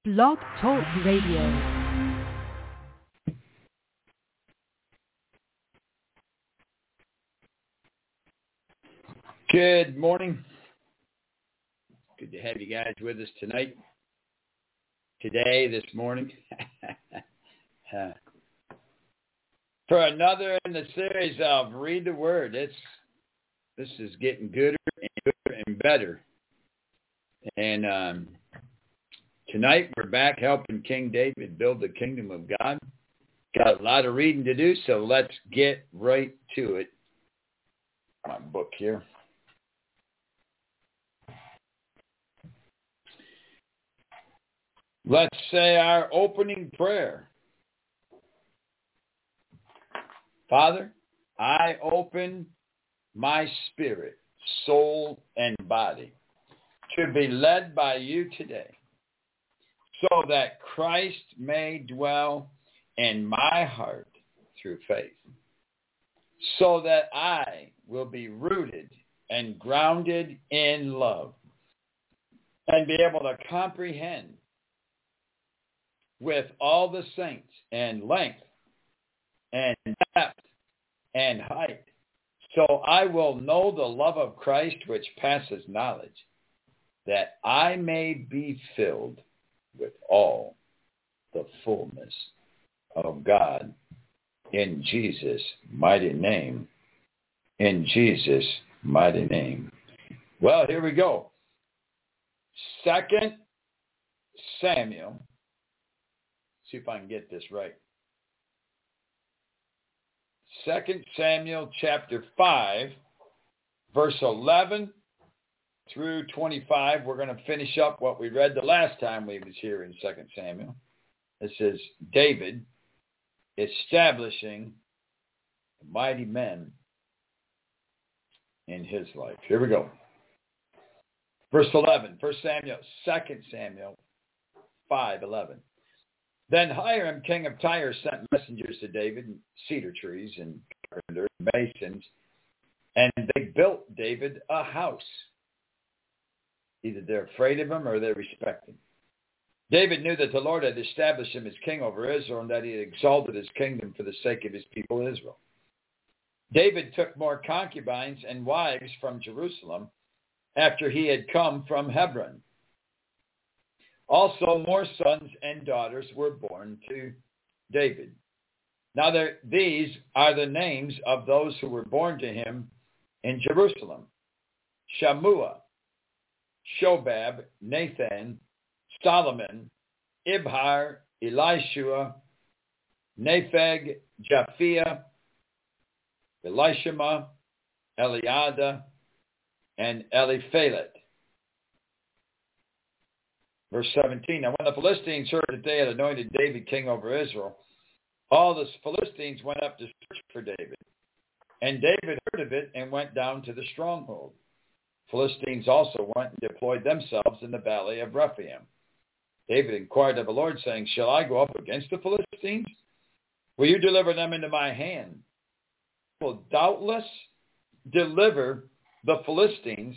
Blog Talk Radio. Good morning. Good to have you guys with us tonight, today, this morning, for another in the series of Read the Word. This is getting gooder and better. And tonight we're back helping King David build the kingdom of God. Got a lot of reading to do, so let's get right to it. My book here. Let's say our opening prayer. Father, I open my spirit, soul, and body to be led by you today, so that Christ may dwell in my heart through faith, so that I will be rooted and grounded in love and be able to comprehend with all the saints and length and depth and height, so I will know the love of Christ which passes knowledge, that I may be filled with all the fullness of God. In Jesus' mighty name. In Jesus' mighty name. Well, here we go. 2 Samuel. See if I can get this right. 2 Samuel chapter 5, verse 11 through 25. We're going to finish up what we read the last time we was here in 2 Samuel. This is David establishing mighty men in his life. Here we go. Verse 11, 2 Samuel 5:11. Then Hiram, king of Tyre, sent messengers to David, and cedar trees and carpenters, masons, and they built David a house. Either they're afraid of him or they respect him. David knew that the Lord had established him as king over Israel and that he had exalted his kingdom for the sake of his people Israel. David took more concubines and wives from Jerusalem after he had come from Hebron. Also, more sons and daughters were born to David. Now, these are the names of those who were born to him in Jerusalem: Shammua, Shobab, Nathan, Solomon, Ibhar, Elishua, Nepheg, Japhia, Elishama, Eliada, and Eliphalet. Verse 17, now when the Philistines heard that they had anointed David king over Israel, all the Philistines went up to search for David. And David heard of it and went down to the stronghold. Philistines also went and deployed themselves in the valley of Rephaim. David inquired of the Lord, saying, shall I go up against the Philistines? Will you deliver them into my hand? I will doubtless deliver the Philistines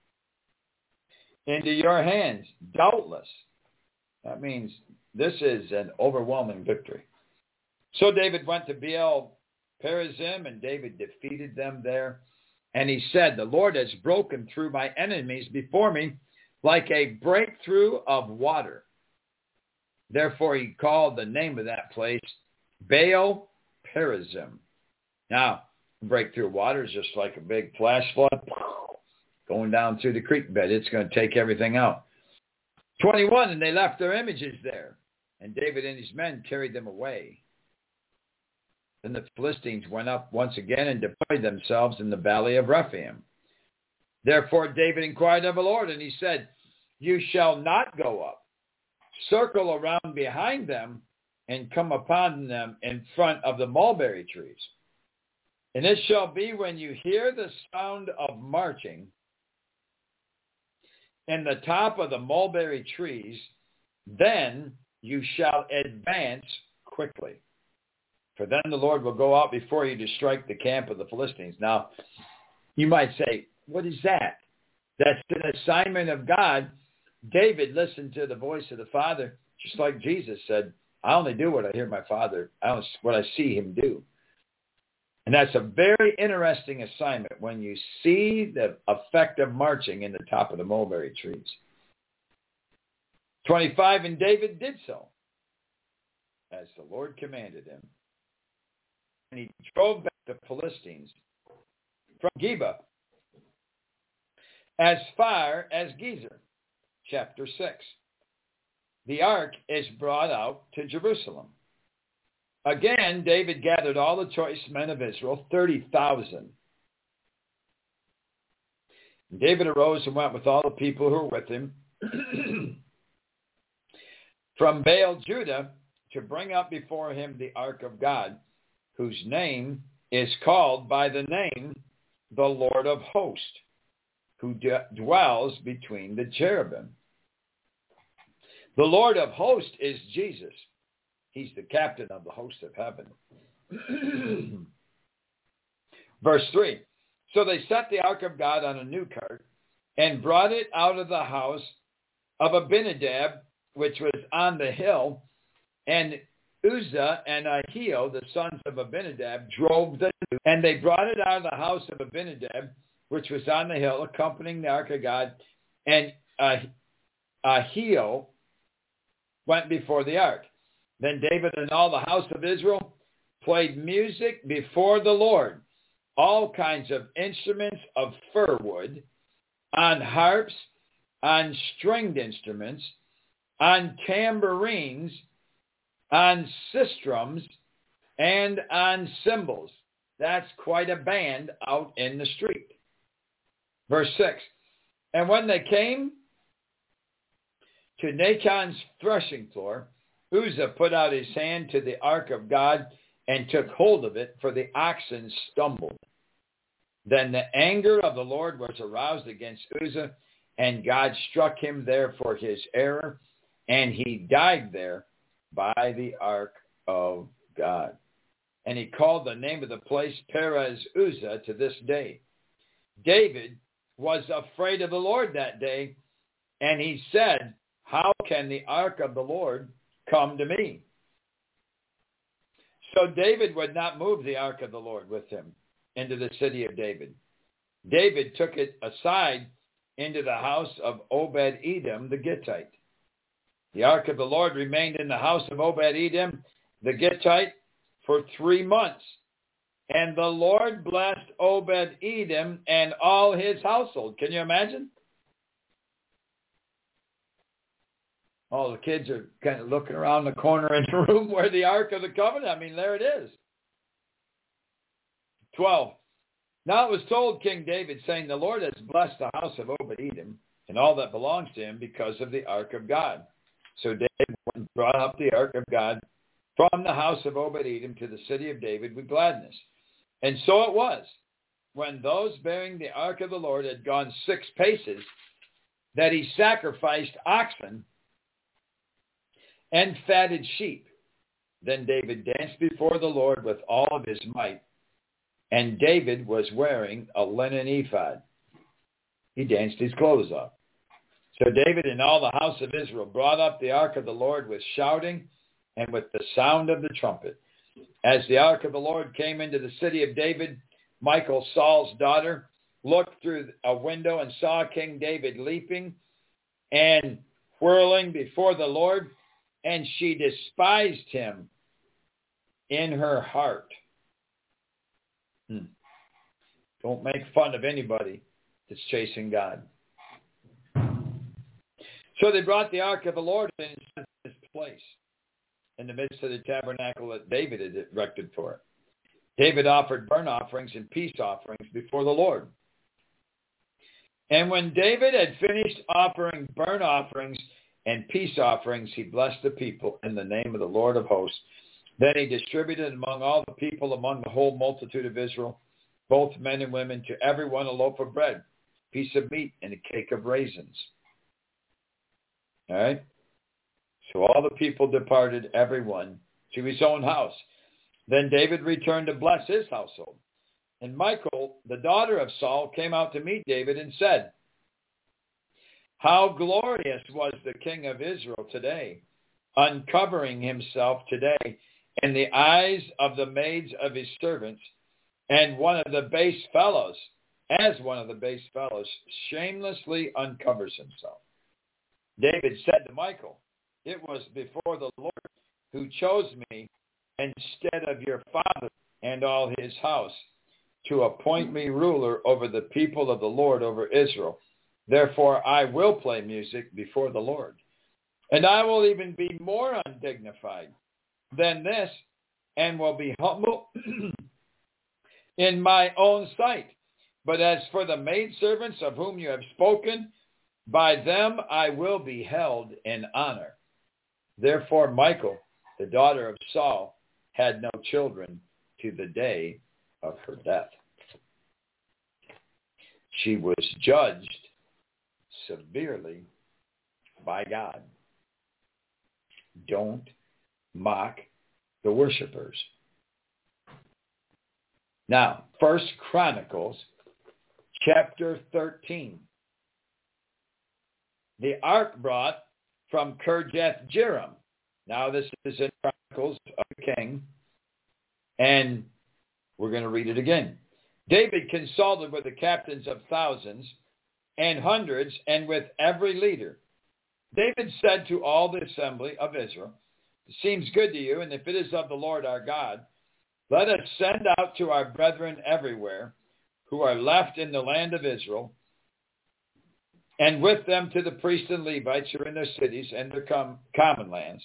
into your hands. Doubtless. That means this is an overwhelming victory. So David went to Baal Perazim, and David defeated them there. And he said, the Lord has broken through my enemies before me like a breakthrough of water. Therefore he called the name of that place Baal Perazim. Now, breakthrough water is just like a big flash flood going down through the creek bed. It's going to take everything out. 21, and they left their images there, and David and his men carried them away. Then the Philistines went up once again and deployed themselves in the valley of Rephaim. Therefore David inquired of the Lord, and he said, you shall not go up. Circle around behind them and come upon them in front of the mulberry trees. And it shall be when you hear the sound of marching in the top of the mulberry trees, then you shall advance quickly. For then the Lord will go out before you to strike the camp of the Philistines. Now, you might say, what is that? That's an assignment of God. David listened to the voice of the Father. Just like Jesus said, I only do what I hear my Father, what I see him do. And that's a very interesting assignment when you see the effect of marching in the top of the mulberry trees. 25, and David did so, as the Lord commanded him. And he drove back the Philistines from Geba as far as Gezer. Chapter 6. The ark is brought out to Jerusalem. Again, David gathered all the choice men of Israel, 30,000. David arose and went with all the people who were with him from Baal Judah to bring up before him the ark of God, whose name is called by the name the Lord of Hosts, who dwells between the cherubim. The Lord of Hosts is Jesus. He's the captain of the host of heaven. Verse 3. So they set the ark of God on a new cart and brought it out of the house of Abinadab, which was on the hill, and Uzzah and Ahio, the sons of Abinadab, drove the new, and they brought it out of the house of Abinadab, which was on the hill, accompanying the ark of God, and Ahio went before the ark. Then David and all the house of Israel played music before the Lord, all kinds of instruments of fir wood, on harps, on stringed instruments, on tambourines, on sistrums, and on cymbals. That's quite a band out in the street. Verse 6. And when they came to Nachon's threshing floor, Uzzah put out his hand to the ark of God and took hold of it, for the oxen stumbled. Then the anger of the Lord was aroused against Uzzah, and God struck him there for his error, and he died there by the ark of God. And he called the name of the place Perez Uzzah to this day. David was afraid of the Lord that day, and he said, how can the ark of the Lord come to me? So David would not move the ark of the Lord with him into the city of David. David took it aside into the house of Obed-Edom the Gittite. The ark of the Lord remained in the house of Obed-Edom the Gittite for 3 months. And the Lord blessed Obed-Edom and all his household. Can you imagine? All the kids are kind of looking around the corner in the room where the Ark of the Covenant, I mean, there it is. 12. Now it was told King David, saying, the Lord has blessed the house of Obed-Edom and all that belongs to him because of the Ark of God. So David brought up the Ark of God from the house of Obed-Edom to the city of David with gladness. And so it was, when those bearing the Ark of the Lord had gone 6 paces, that he sacrificed oxen and fatted sheep. Then David danced before the Lord with all of his might, and David was wearing a linen ephod. He danced his clothes off. So David and all the house of Israel brought up the ark of the Lord with shouting and with the sound of the trumpet. As the ark of the Lord came into the city of David, Michal, Saul's daughter, looked through a window and saw King David leaping and whirling before the Lord, and she despised him in her heart. Don't make fun of anybody that's chasing God. So they brought the ark of the Lord in its place in the midst of the tabernacle that David had erected for it. David offered burnt offerings and peace offerings before the Lord. And when David had finished offering burnt offerings and peace offerings, he blessed the people in the name of the Lord of hosts. Then he distributed among all the people, among the whole multitude of Israel, both men and women, to everyone a loaf of bread, a piece of meat, and a cake of raisins. All right? So all the people departed, everyone, to his own house. Then David returned to bless his household. And Michal, the daughter of Saul, came out to meet David and said, how glorious was the king of Israel today, uncovering himself today in the eyes of the maids of his servants, and one of the base fellows, shamelessly uncovers himself. David said to Michal, "It was before the Lord who chose me instead of your father and all his house to appoint me ruler over the people of the Lord, over Israel. Therefore I will play music before the Lord. And I will even be more undignified than this, and will be humble in my own sight. But as for the maidservants of whom you have spoken, by them I will be held in honor." Therefore Michal, the daughter of Saul, had no children to the day of her death. She was judged severely by God. Don't mock the worshipers. Now, 1 Chronicles chapter 13. The ark brought from Kirjath-jearim. Now this is in Chronicles of the King, and we're going to read it again. David consulted with the captains of thousands and hundreds, and with every leader. David said to all the assembly of Israel, "It seems good to you, and if it is of the Lord our God, let us send out to our brethren everywhere who are left in the land of Israel, and with them to the priests and Levites who are in their cities and their common lands,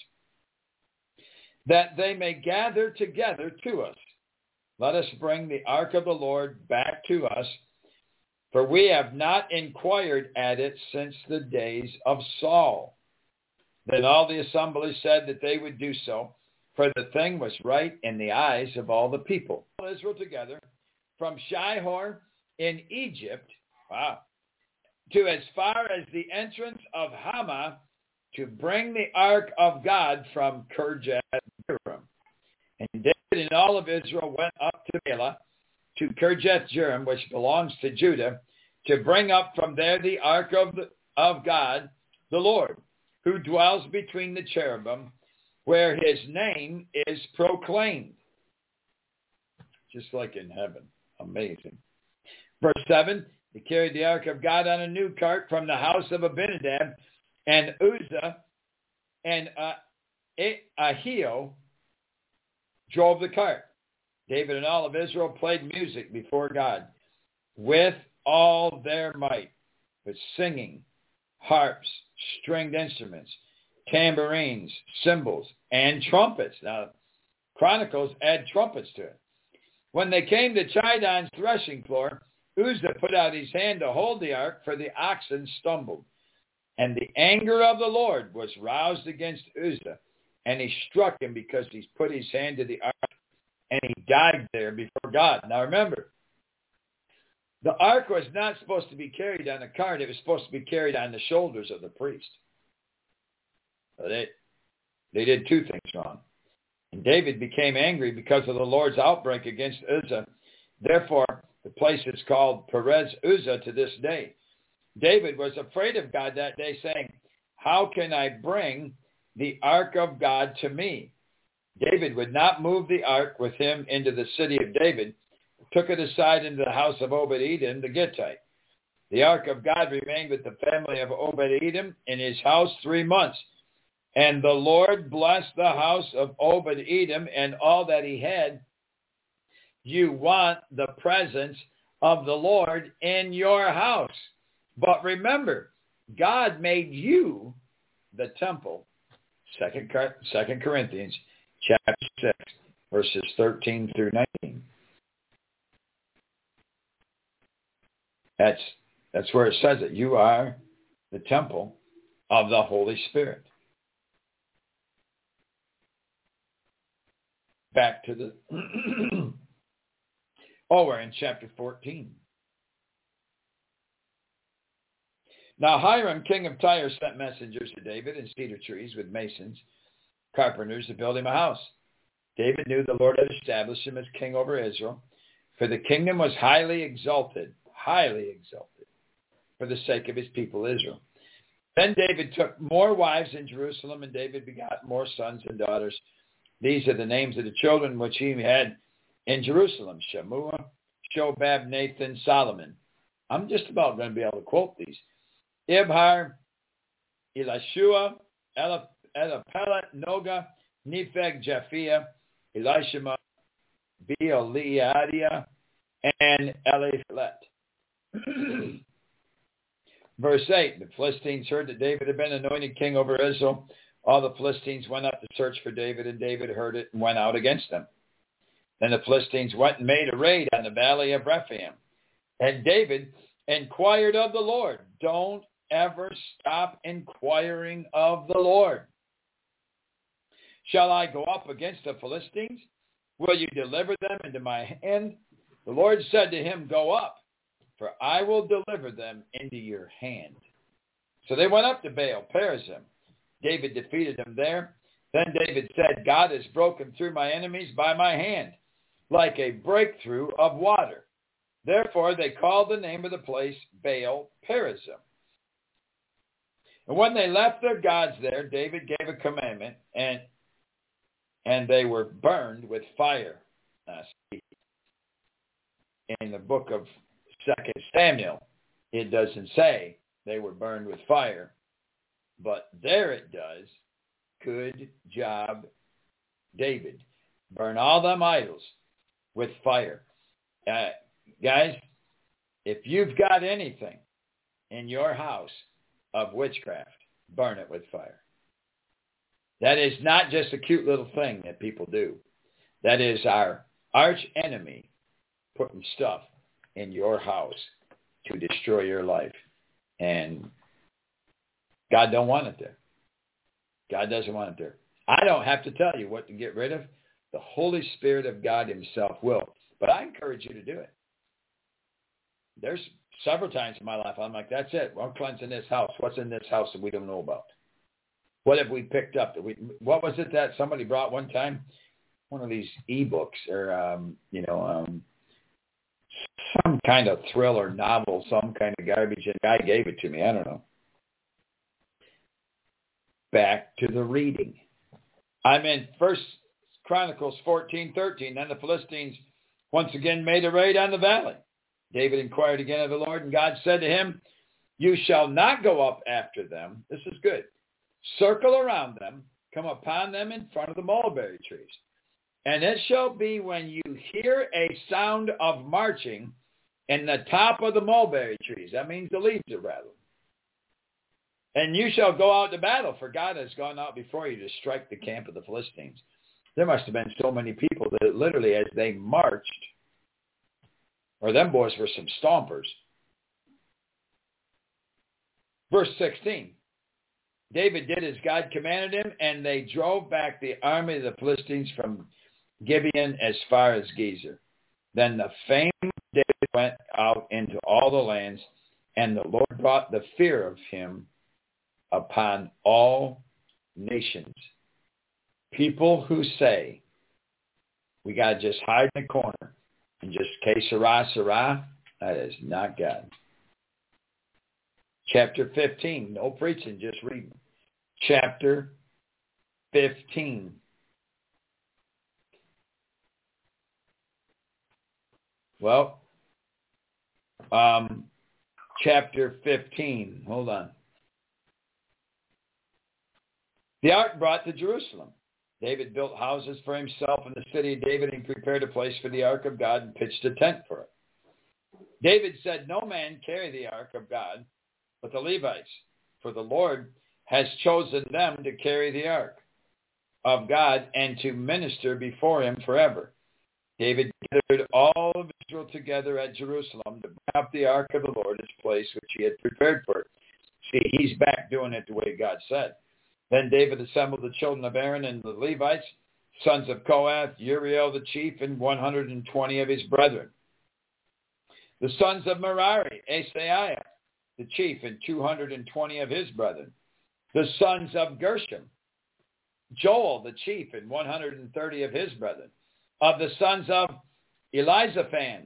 that they may gather together to us. Let us bring the ark of the Lord back to us, for we have not inquired at it since the days of Saul." Then all the assembly said that they would do so, for the thing was right in the eyes of all the people. All Israel together, from Shihor in Egypt, to as far as the entrance of Hamath, to bring the ark of God from Kirjath-jearim. And David and all of Israel went up to Bela, to Kirjath-jearim, which belongs to Judah, to bring up from there the ark of God, the Lord, who dwells between the cherubim, where his name is proclaimed. Just like in heaven. Amazing. Verse 7, they carried the ark of God on a new cart from the house of Abinadab, and Uzzah and Ahio drove the cart. David and all of Israel played music before God with all their might, with singing, harps, stringed instruments, tambourines, cymbals, and trumpets. Now, Chronicles add trumpets to it. When they came to Chidon's threshing floor, Uzzah put out his hand to hold the ark, for the oxen stumbled. And the anger of the Lord was roused against Uzzah, and he struck him because he put his hand to the ark, and he died there before God. Now remember, the ark was not supposed to be carried on a cart. It was supposed to be carried on the shoulders of the priest. So they did two things wrong. And David became angry because of the Lord's outbreak against Uzzah. Therefore, the place is called Perez Uzzah to this day. David was afraid of God that day, saying, "How can I bring the ark of God to me?" David would not move the ark with him into the city of David, but took it aside into the house of Obed-Edom the Gittite. The ark of God remained with the family of Obed-Edom in his house 3 months. And the Lord blessed the house of Obed-Edom and all that he had. You want the presence of the Lord in your house. But remember, God made you the temple. 2 Corinthians chapter 6, verses 13 through 19. That's where it says that you are the temple of the Holy Spirit. Back to the... we're in chapter 14. Now Hiram, king of Tyre, sent messengers to David in cedar trees with masons, carpenters, to build him a house. David knew the Lord had established him as king over Israel, for the kingdom was highly exalted, for the sake of his people Israel. Then David took more wives in Jerusalem, and David begot more sons and daughters. These are the names of the children which he had in Jerusalem: Shammua, Shobab, Nathan, Solomon. I'm just about going to be able to quote these. Ibhar, Elishua, Eliphelet, Noga, Nepheg, Japhia, Elishama, Bealiadiah, and Eliphelet. Verse 8, the Philistines heard that David had been anointed king over Israel. All the Philistines went up to search for David, and David heard it and went out against them. Then the Philistines went and made a raid on the valley of Rephaim. And David inquired of the Lord. Don't ever stop inquiring of the Lord. Shall I go up against the Philistines? Will you deliver them into my hand? The Lord said to him, go up, for I will deliver them into your hand. So they went up to Baal Perazim. David defeated them there. Then David said, God has broken through my enemies by my hand, like a breakthrough of water. Therefore they called the name of the place Baal Perazim. And when they left their gods there, David gave a commandment, and they were burned with fire. In the book of 2 Samuel, it doesn't say they were burned with fire, but there it does. Good job, David. Burn all them idols with fire. Guys, if you've got anything in your house of witchcraft, burn it with fire. That is not just a cute little thing that people do. That is our arch enemy putting stuff in your house to destroy your life. And God don't want it there. God doesn't want it there. I don't have to tell you what to get rid of. The Holy Spirit of God himself will. But I encourage you to do it. There's several times in my life I'm like, that's it. We're cleansing this house. What's in this house that we don't know about? What have we picked up? What was it that somebody brought one time? One of these ebooks or, some kind of thriller novel, some kind of garbage. And the guy gave it to me. I don't know. Back to the reading. I'm in 1 Chronicles 14:13. Then the Philistines once again made a raid on the valley. David inquired again of the Lord, and God said to him, you shall not go up after them. This is good. Circle around them, come upon them in front of the mulberry trees. And it shall be when you hear a sound of marching in the top of the mulberry trees. That means the leaves are rattling. And you shall go out to battle, for God has gone out before you to strike the camp of the Philistines. There must have been so many people that literally as they marched, or them boys were some stompers. Verse 16. David did as God commanded him, and they drove back the army of the Philistines from Gibeon as far as Gezer. Then the fame of David went out into all the lands, and the Lord brought the fear of him upon all nations. People who say, we got to just hide in the corner and just que sera, sera, that is not God. Chapter 15, no preaching, just reading. Chapter 15. Well, chapter 15. Hold on. The ark brought to Jerusalem. David built houses for himself in the city of David and prepared a place for the ark of God and pitched a tent for it. David said, no man carry the ark of God but the Levites, for the Lord has chosen them to carry the ark of God and to minister before him forever. David gathered all of Israel together at Jerusalem to bring up the ark of the Lord, his place which he had prepared for it. See, he's back doing it the way God said. Then David assembled the children of Aaron and the Levites, sons of Kohath, Uriel the chief, and 120 of his brethren. The sons of Merari, Asaiah the chief, and 220 of his brethren. The sons of Gershom, Joel the chief, and 130 of his brethren. Of the sons of Elizaphan,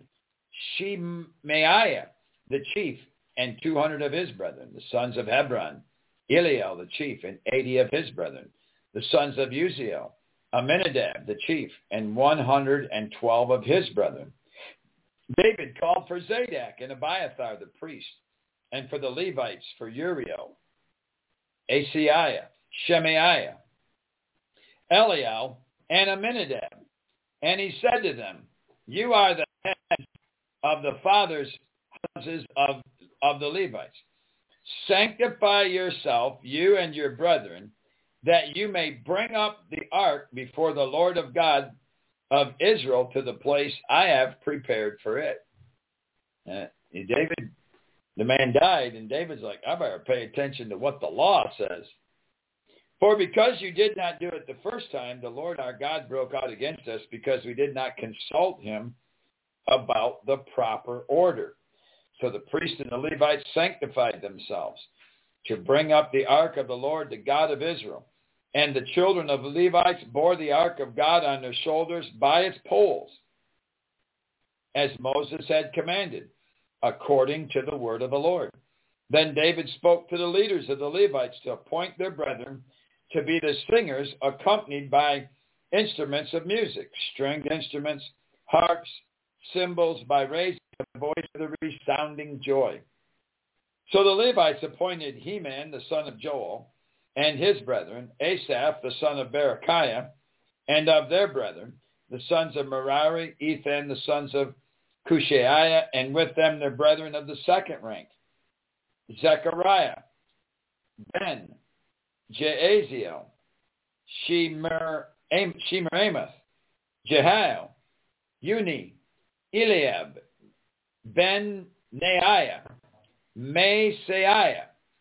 Shemaiah the chief, and 200 of his brethren. The sons of Hebron, Eliel the chief, and 80 of his brethren. The sons of Uziel, Aminadab the chief, and 112 of his brethren. David called for Zadok and Abiathar the priest, and for the Levites for Uriel, Asaiah, Shemaiah, Eliel, and Aminadab. And he said to them, you are the heads of the fathers' houses of the Levites. Sanctify yourself, you and your brethren, that you may bring up the ark before the Lord of God of Israel to the place I have prepared for it. David, the man died, and David's like, I better pay attention to what the law says. For because you did not do it the first time, the Lord our God broke out against us because we did not consult him about the proper order. So the priests and the Levites sanctified themselves to bring up the ark of the Lord, the God of Israel. And the children of the Levites bore the ark of God on their shoulders by its poles, as Moses had commanded, according to the word of the Lord. Then David spoke to the leaders of the Levites to appoint their brethren to be the singers, accompanied by instruments of music, stringed instruments, harps, cymbals, by raising the voice of the resounding joy. So the Levites appointed Heman, the son of Joel, and his brethren, Asaph, the son of Berechiah, and of their brethren, the sons of Merari, Ethan, the sons of Cushaiah, and with them their brethren of the second rank, Zechariah, Ben, Jaaziel, Shemiramoth, Jehiel, Uni, Eliab, Ben-Naiah, Maaseiah,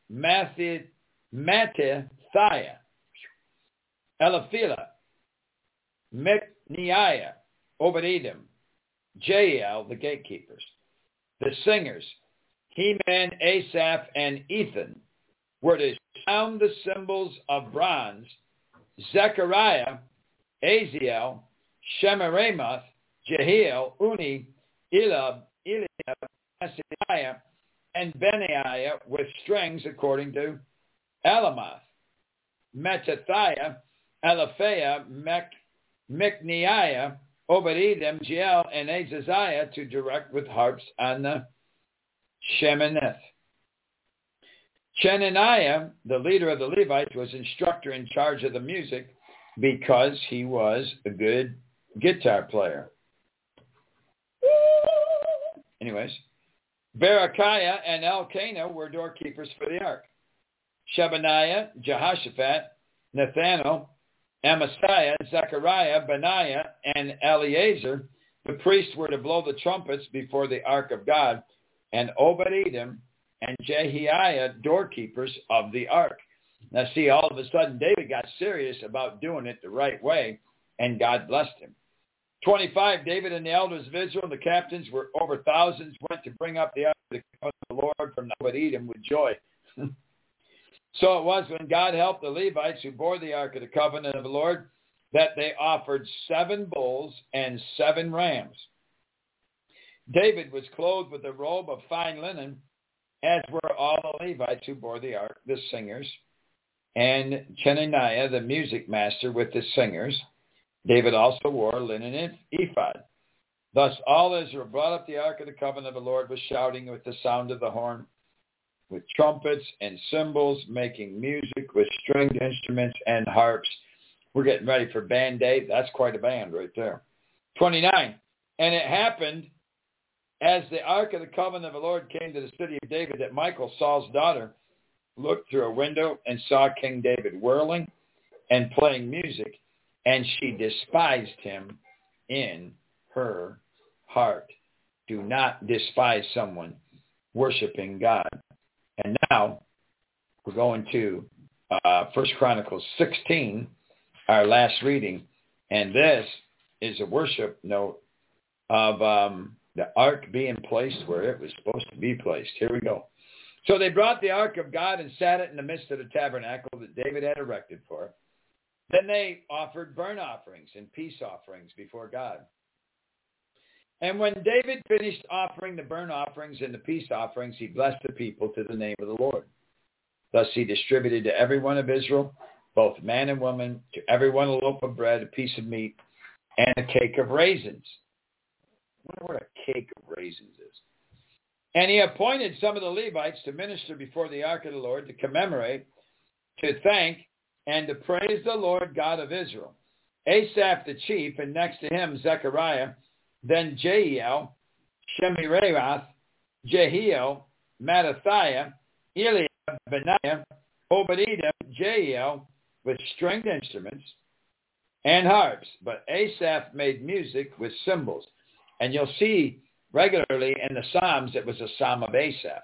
Mattithiah, Eliphelah, Micneiah, Obed-Edom, Jael, the gatekeepers. The singers, Heman, Asaph, and Ethan, were to sound the cymbals of bronze. Zechariah, Aziel, Shemiramoth, Jehiel, Uni, Eliab, Maaseiah, and Benaiah with strings according to Alamoth, Mattithiah, Elipheah, Micneiah, Obed-Edom, Jael, and Azaziah to direct with harps on the Sheminith. Chenaniah, the leader of the Levites, was instructor in charge of the music because he was a good guitar player. Anyways, Berechiah and Elkanah were doorkeepers for the ark. Shebaniah, Jehoshaphat, Nathanael, Amasiah, Zechariah, Benaiah, and Eleazar, the priests, were to blow the trumpets before the ark of God, and Obed-Edom and Jehiah, doorkeepers of the ark. Now see, all of a sudden David got serious about doing it the right way, and God blessed him. 25, David and the elders of Israel, the captains were over thousands, went to bring up the ark of the Lord from Obed-Edom with joy. So it was when God helped the Levites who bore the ark of the covenant of the Lord that they offered 7 bulls and 7 rams. David was clothed with a robe of fine linen, as were all the Levites who bore the ark, the singers, and Chenaniah, the music master, with the singers. David also wore a linen ephod. Thus all Israel brought up the ark of the covenant of the Lord with shouting, with the sound of the horn, with trumpets and cymbals, making music with stringed instruments and harps. We're getting ready for band day. That's quite a band right there. 29. And it happened, as the ark of the covenant of the Lord came to the city of David, that Michal, Saul's daughter, looked through a window and saw King David whirling and playing music, and she despised him in her heart. Do not despise someone worshiping God. And now we're going to 1 Chronicles 16, our last reading. And this is a worship note of the ark being placed where it was supposed to be placed. Here we go. So they brought the ark of God and sat it in the midst of the tabernacle that David had erected for it. Then they offered burnt offerings and peace offerings before God. And when David finished offering the burnt offerings and the peace offerings, he blessed the people to the name of the Lord. Thus he distributed to every one of Israel, both man and woman, to every one a loaf of bread, a piece of meat, and a cake of raisins. I wonder what a cake of raisins is. And he appointed some of the Levites to minister before the ark of the Lord, to commemorate, to thank, and to praise the Lord God of Israel. Asaph the chief, and next to him Zechariah, then Jeiel, Shemirath, Jehiel, Mattathiah, Eliab, Benaiah, Obed-Edom, Jeiel, with stringed instruments and harps. But Asaph made music with cymbals. And you'll see regularly in the Psalms it was a psalm of Asaph.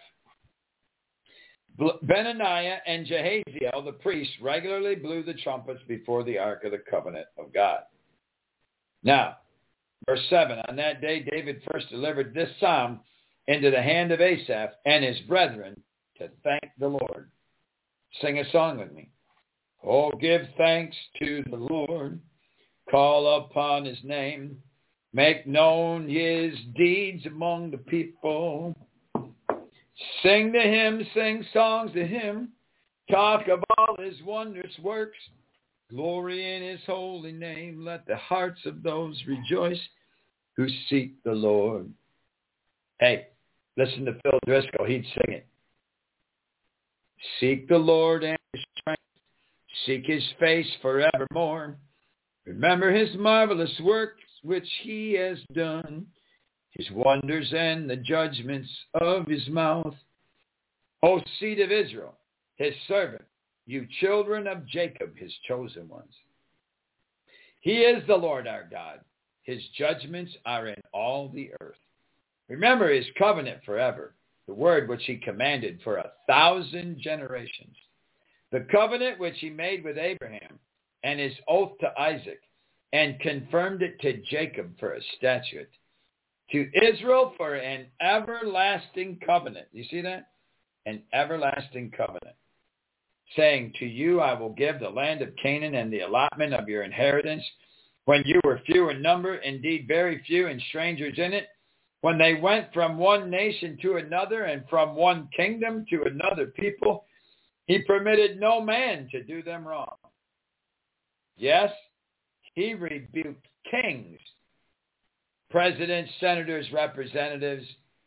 Benaniah and Jehaziel, the priests, regularly blew the trumpets before the ark of the covenant of God. Now, verse 7, on that day David first delivered this psalm into the hand of Asaph and his brethren to thank the Lord. Sing a song with me. Oh, give thanks to the Lord, call upon his name, make known his deeds among the people. Sing to him, sing songs to him, talk of all his wondrous works, glory in his holy name. Let the hearts of those rejoice who seek the Lord. Hey, listen to Phil Driscoll. He'd sing it. Seek the Lord and his strength. Seek his face forevermore. Remember his marvelous works which he has done, his wonders and the judgments of his mouth. O seed of Israel, his servant, you children of Jacob, his chosen ones. He is the Lord our God. His judgments are in all the earth. Remember his covenant forever, the word which he commanded for 1,000 generations, the covenant which he made with Abraham and his oath to Isaac, and confirmed it to Jacob for a statute, to Israel for an everlasting covenant. You see that? An everlasting covenant. Saying, to you I will give the land of Canaan and the allotment of your inheritance, when you were few in number, indeed very few, and strangers in it, when they went from one nation to another and from one kingdom to another people, he permitted no man to do them wrong. Yes, he rebuked kings, presidents, senators, representatives,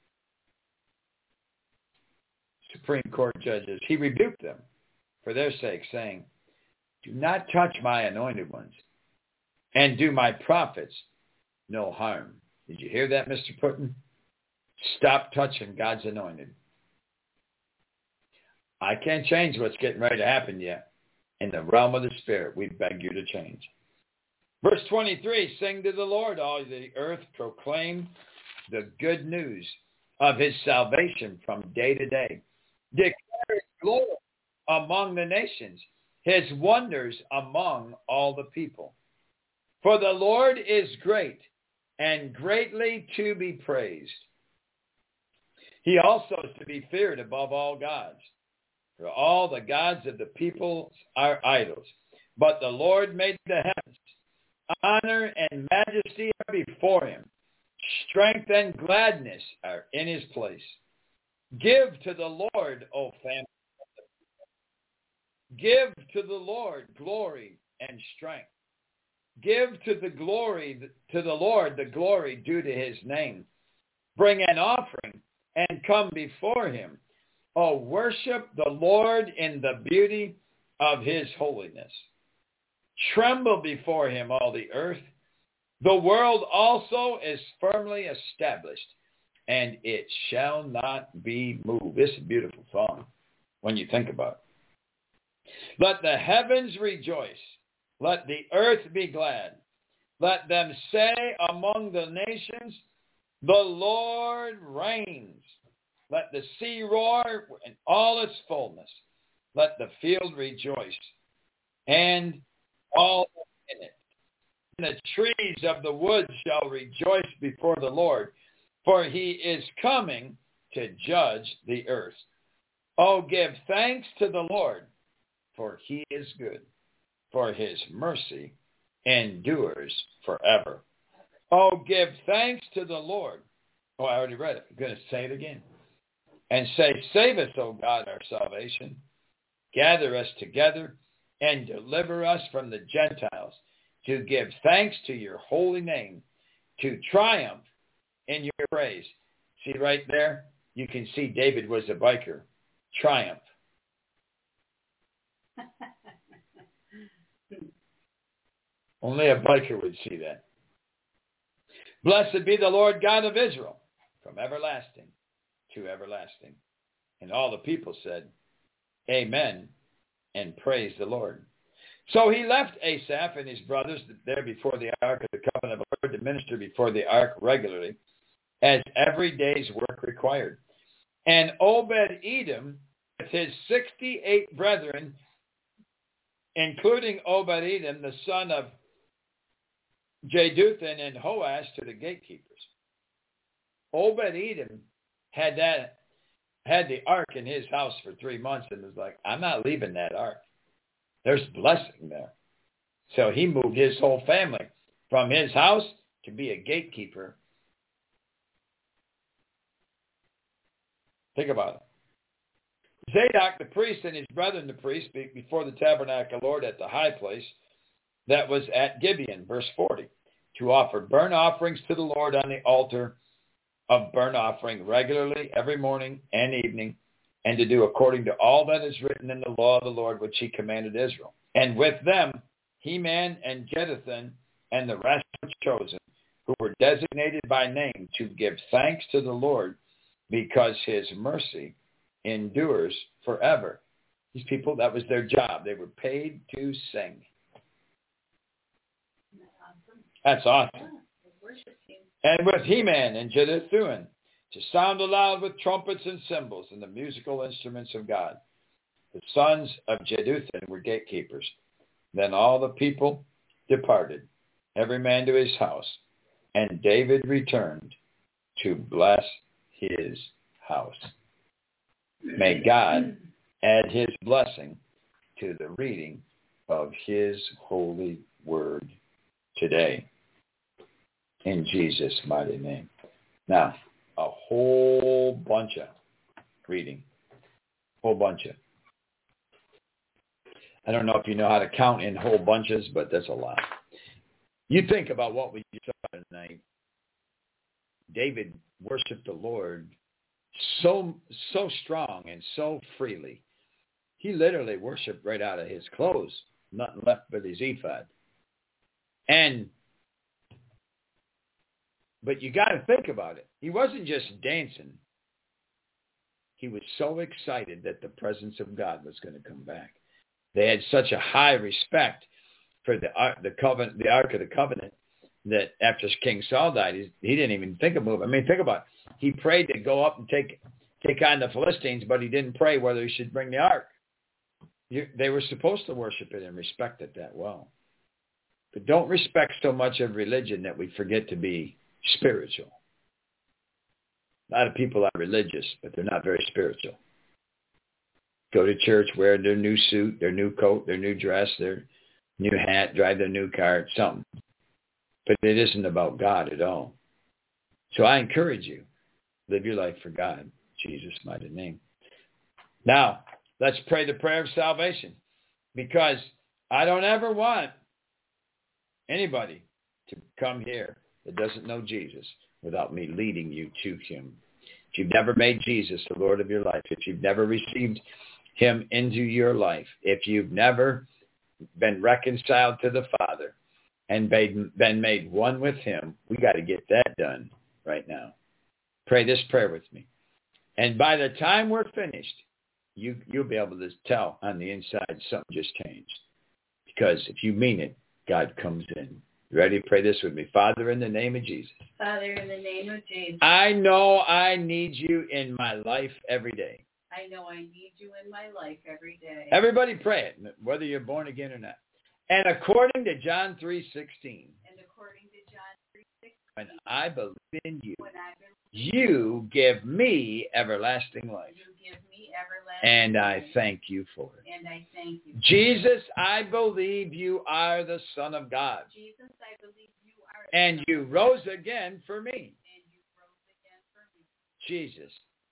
Supreme Court judges. He rebuked them for their sake, saying, do not touch my anointed ones, and do my prophets no harm. Did you hear that, Mr. Putin? Stop touching God's anointed. I can't change what's getting ready to happen yet. In the realm of the Spirit, we beg you to change. Verse 23, sing to the Lord, all the earth, proclaim the good news of his salvation from day to day. Declare his glory among the nations, his wonders among all the people. For the Lord is great and greatly to be praised. He also is to be feared above all gods. For all the gods of the people are idols. But the Lord made the heavens. Honor and majesty are before him. Strength and gladness are in his place. Give to the Lord, O family. Give to the Lord glory and strength. Give to the Lord the glory due to his name. Bring an offering and come before him. Oh, worship the Lord in the beauty of his holiness. Tremble before him, all the earth. The world also is firmly established, and it shall not be moved. This is a beautiful song when you think about it. Let the heavens rejoice. Let the earth be glad. Let them say among the nations, the Lord reigns. Let the sea roar in all its fullness. Let the field rejoice, and all in it. And the trees of the woods shall rejoice before the Lord, for he is coming to judge the earth. Oh, give thanks to the Lord, for he is good, for his mercy endures forever. Oh, give thanks to the Lord. Oh, I already read it. I'm going to say it again. And say, save us, O God, our salvation, gather us together and deliver us from the Gentiles, to give thanks to your holy name, to triumph in your praise. See right there? You can see David was a biker. Triumph. Only a biker would see that. Blessed be the Lord God of Israel, from everlasting to everlasting. And all the people said, Amen, and praise the Lord. So he left Asaph and his brothers there before the ark of the covenant of the Lord to minister before the ark regularly, as every day's work required. And Obed-Edom, with his 68 brethren, including Obed-Edom, the son of Jeduthun and Joash, to the gatekeepers. Obed-Edom had the ark in his house for 3 months and was like, I'm not leaving that ark. There's blessing there. So he moved his whole family from his house to be a gatekeeper. Think about it. Zadok the priest and his brethren the priests before the tabernacle of the Lord at the high place that was at Gibeon, verse 40, to offer burnt offerings to the Lord on the altar of burnt offering regularly every morning and evening, and to do according to all that is written in the law of the Lord which he commanded Israel. And with them, Heman and Jeduthun and the rest were chosen, who were designated by name to give thanks to the Lord, because his mercy endures forever. These people, that was their job. They were paid to sing. That's awesome. And with Heman and Jeduthun, to sound aloud with trumpets and cymbals and the musical instruments of God. The sons of Jeduthun were gatekeepers. Then all the people departed, every man to his house, and David returned to bless his house. May God add his blessing to the reading of his holy word today. In Jesus' mighty name. Now, a whole bunch of reading. Whole bunch of. I don't know if you know how to count in whole bunches, but that's a lot. You think about what we saw tonight. David worshiped the Lord so strong and so freely. He literally worshiped right out of his clothes. Nothing left but his ephod. But you got to think about it. He wasn't just dancing. He was so excited that the presence of God was going to come back. They had such a high respect for the Ark of the Covenant, that after King Saul died, he didn't even think of moving. I mean, think about it. He prayed to go up and take on the Philistines, but he didn't pray whether he should bring the ark. They were supposed to worship it and respect it that well. But don't respect so much of religion that we forget to be spiritual. A lot of people are religious, but they're not very spiritual. Go to church, wear their new suit, their new coat, their new dress, their new hat, drive their new car, something. But it isn't about God at all. So I encourage you, live your life for God, in Jesus' mighty name. Now, let's pray the prayer of salvation, because I don't ever want anybody to come here that doesn't know Jesus without me leading you to him. If you've never made Jesus the Lord of your life, if you've never received him into your life, if you've never been reconciled to the Father and been made one with him, we got to get that done right now. Pray this prayer with me. And by the time we're finished, you'll be able to tell on the inside something just changed. Because if you mean it, God comes in. You ready to pray this with me? Father, in the name of Jesus. Father, in the name of Jesus. I know I need you in my life every day. I know I need you in my life every day. Everybody pray it, whether you're born again or not. And according to John 3:16. And according to John 3:16. When I believe in you, you give me everlasting life. You give me everlasting and I life. thank you for it. And I thank you. Jesus, I believe you are the Son of God. Jesus, I believe you are. And you rose again for me. And you rose again for me. Jesus,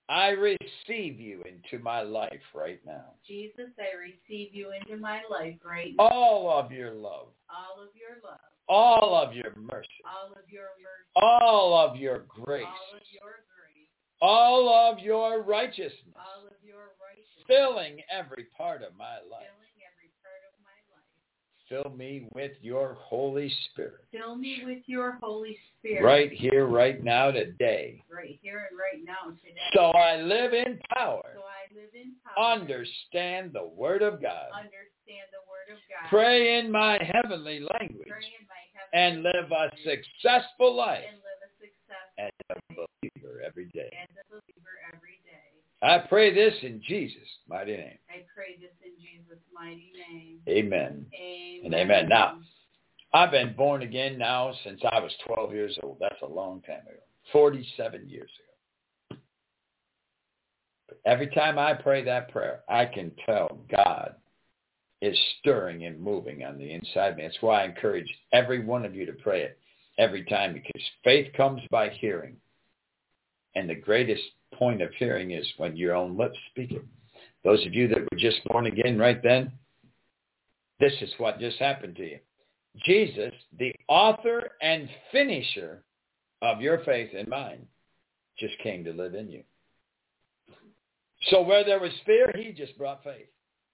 I receive you into my life right now. Jesus, I receive you into my life right now. All of your love. All of your love. All of your mercy. All of your mercy. All of your grace. All of your grace. All of your righteousness. All of your righteousness. Filling every part of my life. Filling every part of my life. Fill me with your Holy Spirit. Fill me with your Holy Spirit. Right here, right now, today. Right here and right now today. So I live in power. So I live in power. Understand the Word of God. Understand the Word of God. Pray in my heavenly language. Pray in my heavenly And live a successful life. and live a successful As a life believer every day. as a believer every day. I pray this in Jesus' mighty name. I pray this in Jesus' mighty name. Amen. Amen. And amen. Now, I've been born again now since I was 12 years old. That's a long time ago. 47 years ago. But every time I pray that prayer, I can tell God is stirring and moving on the inside of me. That's why I encourage every one of you to pray it every time, because faith comes by hearing. And the greatest point of hearing is when your own lips speak it. Those of you that were just born again right then, this is what just happened to you. Jesus, the author and finisher of your faith and mine, just came to live in you. So where there was fear, he just brought faith.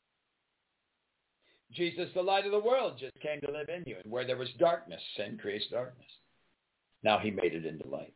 Jesus, the light of the world, just came to live in you. And where there was darkness, sin creates darkness. Now he made it into light.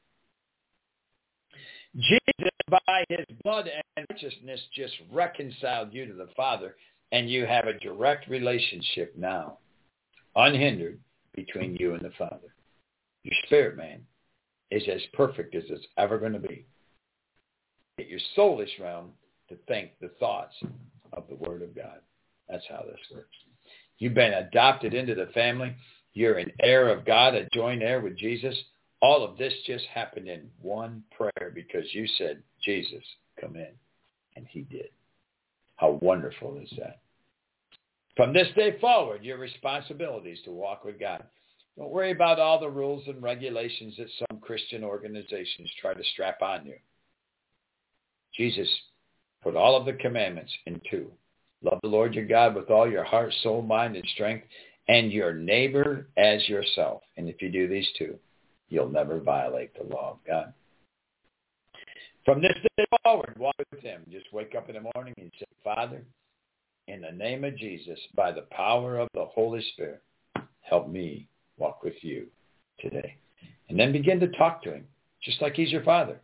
Jesus, by his blood and righteousness, just reconciled you to the Father, and you have a direct relationship now, unhindered, between you and the Father. Your spirit man is as perfect as it's ever going to be. Get your soulish realm to think the thoughts of the Word of God. That's how this works. You've been adopted into the family. You're an heir of God, a joint heir with Jesus. All of this just happened in one prayer because you said, Jesus, come in. And he did. How wonderful is that? From this day forward, your responsibility is to walk with God. Don't worry about all the rules and regulations that some Christian organizations try to strap on you. Jesus put all of the commandments in two. Love the Lord your God with all your heart, soul, mind, and strength, and your neighbor as yourself. And if you do these two, you'll never violate the law of God. From this day forward, walk with him. Just wake up in the morning and say, Father, in the name of Jesus, by the power of the Holy Spirit, help me walk with you today. And then begin to talk to him, just like he's your father.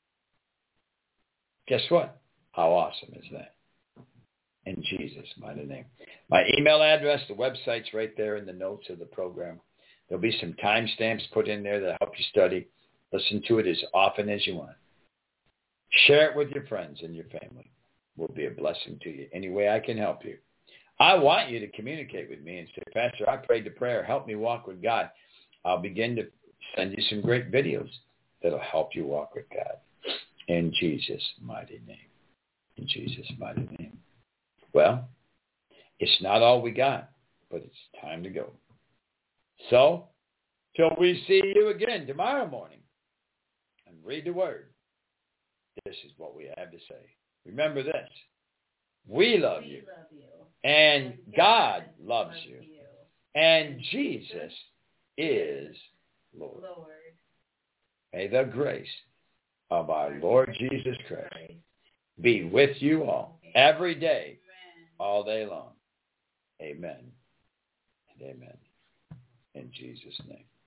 Guess what? How awesome is that? In Jesus' mighty name. My email address, the website's right there in the notes of the program. There'll be some timestamps put in there that help you study. Listen to it as often as you want. Share it with your friends and your family. Will be a blessing to you. Any way I can help you. I want you to communicate with me and say, Pastor, I prayed the prayer. Help me walk with God. I'll begin to send you some great videos that'll help you walk with God. In Jesus' mighty name. In Jesus' mighty name. Well, it's not all we got, but it's time to go. So, till we see you again tomorrow morning and read the Word, this is what we have to say. Remember this. We love you. And God loves you. And Jesus is Lord. May the grace of our Lord Jesus Christ be with you all every day, all day long. Amen and amen. In Jesus' name.